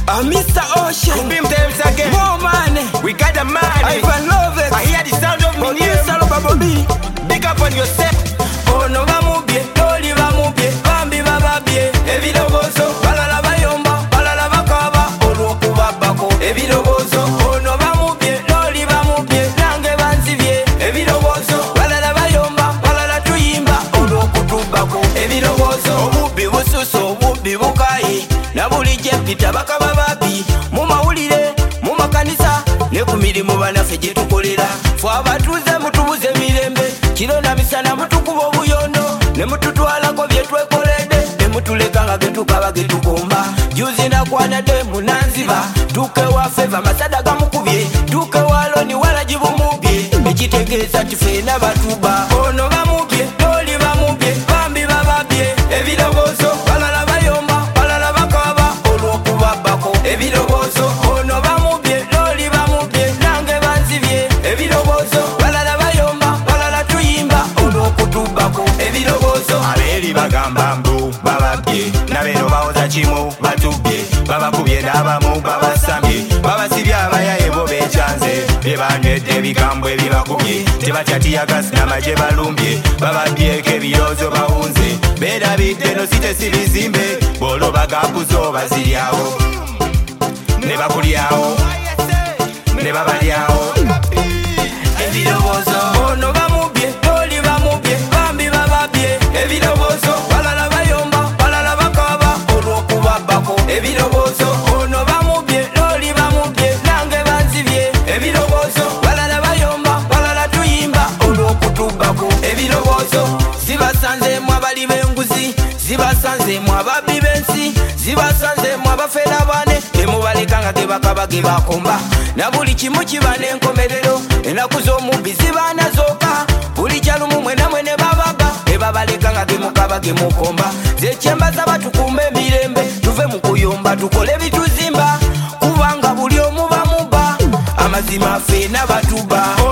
Mr. Ocean, Beam times again. more money. We got the money. I love it. I hear the sound of me name. Producer Babobi. Big up on yourself. Ono bamubye, toli bamubye, bambi bababye. Ebirobozo, balala bayomba, balala bakaba. Olw'okubabako ebirobozo. Ono bamubye, toli bamubye, nange banzibye. Ebirobozo, balala bayomba, balala tuyimba. Olw'okutubako ebirobozo. Obubbi bususu, obubbi bukayi. Na buli gye mpita bakaba babbi. Mu mawulire, mu makanisa, ne ku mirimu banaffe gye tukolera. Ffe abatuuze mutubuze mirembe. Kiro na misana mutukuba obuyondo. Ne mututwalako bye twekoledde. Ne mutuleka nga getukaba getukomba. Juzi nakwanadde munanziba. Tuke wa feva masada gamukubye. Tuke wa loni wala gibumubye. Ekitegeeza ti ffenna batuba. Ono bamubye, toli bamubye, bambi bababye. Ebirobozo, balala bayomba, balala bakaba. Olw'okubabako ebirobozo. Ono bamubye, toli bamubye, nange banzibye. Ebirobozo, balala bayomba, balala tuyimba. Olw'okutubako ebirobozo. Abeeri bagamba mbu bababye, nabeero bawoza kimu batubye, babakubye n'abamu babasambye, babasibye abayaye bo bekyanze, bye banywedde ebikambwe ebibakubye, tebatya tiyagasi n'amagye balumbye, bababbyeko ebirowoozo bawunze, beerabidde no si tesibizimbe, bw'oloba gakuzo baziryawo ne bakulyawo ne babalyawo ebirobozo. Ono bamubye, toli bamubye, bambi bababye. Ebirobozo, balala bayomba, balala bakaba. Olw'okubabako ebirobozo. Ono bamubye, toli bamubye, nange banzibye. Ebirobozo, balala bayomba, balala tuyimba. Olw'okutubako ebirobozo. Zibasanzeemu abali b'enguzi, zibasanzeemu ababbi b'ensi, zibasanzeemu abafeera bane. Temubaleka nga ge bakaba ge bakomba. Na buli kimu kiba n'enkomerero. Ennaku z'omubbi ziba nazooka. Buli kyalumu mwena mwene babaga. Tebabaleka nga ge mukaba ge mukomba. Zekyembaza batukuuma emirembe. Tuve mu kuyomba tukole bituzimba. Kubanga buli omu bamuba. Amazima ffenna batuba.